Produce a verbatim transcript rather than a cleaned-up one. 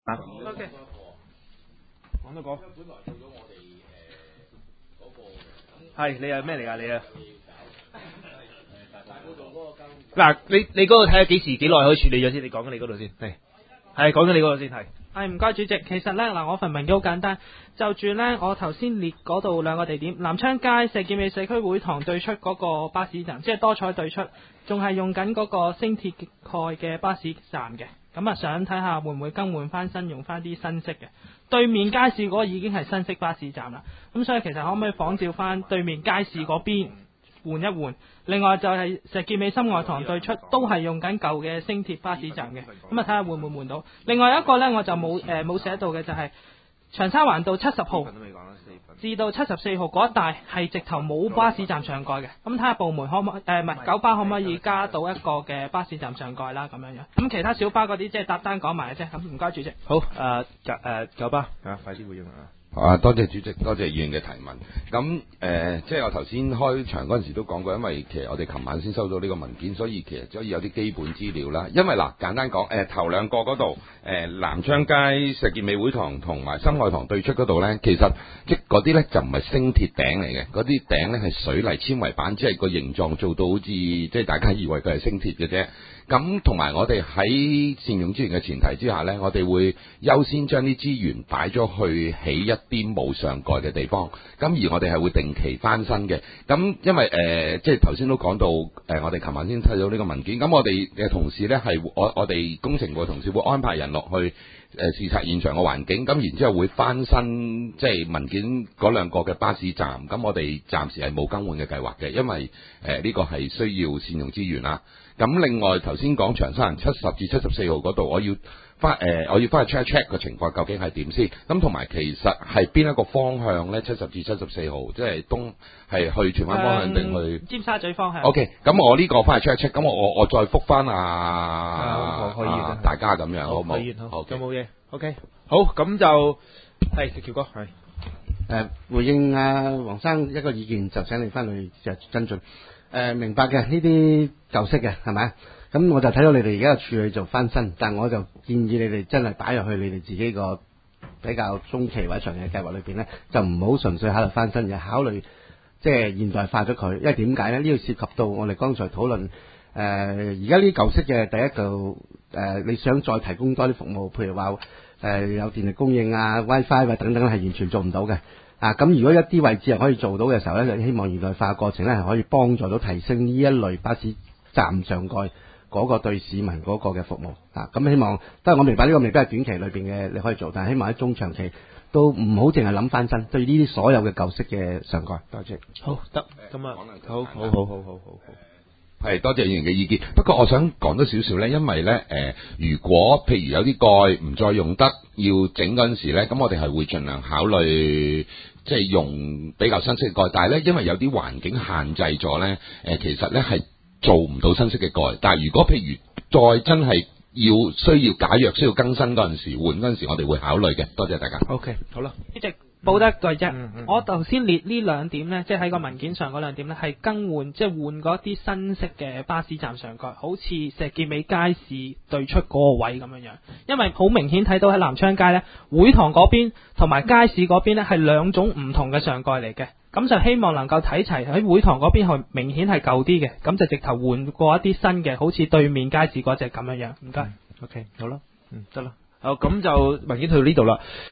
啊 ，OK， 講多個，係你係咩嚟㗎？你啊，嗱，你你嗰度睇下幾時幾耐可以處理咗先？你講緊你嗰度先，係係講緊你嗰度先，係。 係唔該主席，其實呢，嗱，我份文件好簡單，就住呢，我頭先列嗰度兩個地點，南昌街石硤尾社區會堂對出嗰個巴士站，即係多彩對出，仲係用緊嗰個星鐵蓋嘅巴士站嘅，咁啊想睇下會唔會更換翻新，用翻啲新式嘅。對面街市嗰個已經係新式巴士站啦，咁所以其實可唔可以仿照翻對面街市嗰邊換一換？另外就係石硤尾深愛堂對出都係用緊舊嘅星鐵巴士站嘅，咁啊睇下會唔會換到。另外一個呢，我就冇誒冇寫到嘅就係、是、長沙灣道七十號至到七十四號嗰一帶係直頭冇巴士站上蓋嘅，咁睇下部門可唔可誒唔係九巴可唔可以加到一個嘅巴士站上蓋啦咁樣樣。咁其他小巴嗰啲即係搭單講埋嘅啫。咁唔該主席。 好，誒九誒九巴啊，快啲回應啊！ 啊，多謝主席，多謝議員嘅提問。咁誒、呃，即係我頭先開場嗰陣時都講過，因為其實我哋琴晚先收到呢個文件，所以其實可以有啲基本資料啦。因為嗱，簡單講，誒、呃、頭兩個嗰度，誒、呃、南昌街石硤尾會堂同埋深愛堂對出嗰度咧，其實即嗰啲咧就唔係星鐵頂嚟嘅，嗰啲頂咧係水泥纖維板，即係個形狀做到好似即係大家以為佢係星鐵嘅啫。咁同埋我哋喺善用資源嘅前提之下呢，我哋會優先將啲資源擺咗去起一啲冇上蓋嘅地方。咁而我哋係會定期翻新嘅。咁因為誒、呃，即係頭先都講到誒、呃，我哋琴晚先睇到呢個文件。咁我哋嘅同事呢，係我我哋工程部同事會安排人落去誒、呃、視察現場嘅環境。咁然之後會翻新即係文件嗰兩個嘅巴士站。咁我哋暫時係冇更換嘅計劃嘅，因為誒呢、呃這個係需要善用資源啦。咁另外頭先講長沙灣七十至七十四號嗰度，我要翻誒、呃，我要翻去 check check 個情況究竟係點先。咁同埋其實係邊一個方向咧？七十至七十四號，即係東係去荃灣方向定去尖沙咀方向 ？OK，咁我呢個翻去 check check，咁我我我再覆翻啊， 啊可以啊大家咁樣好唔好？ 好，有冇嘢 ？OK，好，咁就係喬哥係誒回應啊黃生一個意見，就請你翻去就跟進。誒、呃、明白嘅，呢啲舊式嘅係咪？咁我就睇到你哋而家嘅處理做翻新，但我就建議你哋真係擺入去你哋自己個比較中期或者長期嘅計劃裏邊咧，就唔好純粹喺度翻新，而考慮即係現代化咗佢。因為點解咧？呢度涉及到我哋剛才討論誒，而家呢啲舊式嘅第一就誒、呃，你想再提供多啲服務，譬如話誒、呃、有電力供應啊、WiFi 啊等等，係完全做唔到嘅。啊，咁如果一啲位置係可以做到嘅時候咧，就希望現代化過程咧係可以幫助到提升呢一類巴士站上蓋嗰個對市民嗰個嘅服務。啊，咁希望，當然我明白呢個未必係短期裏邊嘅你可以做，但係希望喺中長期都唔好淨係諗翻新，對呢啲所有嘅舊式嘅上蓋。多謝。 好得，咁啊，好好好好好好好。 係多謝議員嘅意見，不過我想講多少少呢，因為呢，誒、呃，如果譬如有啲蓋唔再用得，要整嗰陣時呢，咁我哋係會盡量考慮即係用比較新式嘅蓋，但係呢，因為有啲環境限制咗呢，誒、呃，其實呢係做唔到新式嘅蓋。但係如果譬如再真係要需要解約、需要更新嗰陣時，換嗰陣時，我哋會考慮嘅。多謝大家。 OK，好啦。 主席報得對啫、 嗯嗯， 我頭先列呢兩點呢，即係喺個文件上嗰兩點呢，係更換即係換嗰啲新式嘅巴士站上蓋，好似石硤尾街市對出嗰個位咁樣樣。因為好明顯睇到喺南昌街呢，會堂嗰邊同埋街市嗰邊呢係兩種唔同嘅上蓋嚟嘅。咁就希望能夠睇齊喺會堂嗰邊係明顯係舊啲嘅，咁就直頭換過一啲新嘅，好似對面街市嗰隻咁樣樣。唔該。 OK，好啦，嗯，得啦。好，咁就文件去到呢度啦。